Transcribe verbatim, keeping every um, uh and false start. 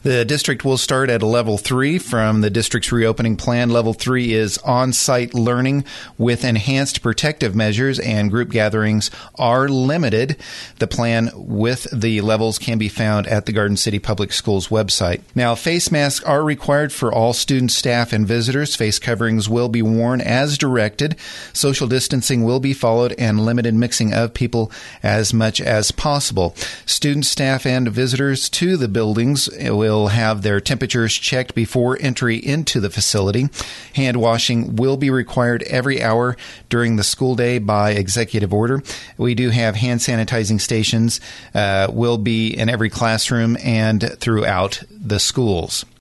The district will start at a level three from the district's reopening plan. Level three is on-site learning with enhanced protective measures, and group gatherings are limited. The plan with the levels can be found at the Garden City Public Schools website. Now, face masks are required for all students, staff, and visitors. Face coverings will be worn as directed. Social distancing will be followed, and limited mixing of people as much as possible. Students, staff, and visitors to the buildings will have their temperatures checked before entry into the facility. Hand washing will be required every hour during the school day by executive order. We do have hand sanitizing stations uh, will be in every classroom and throughout the schools.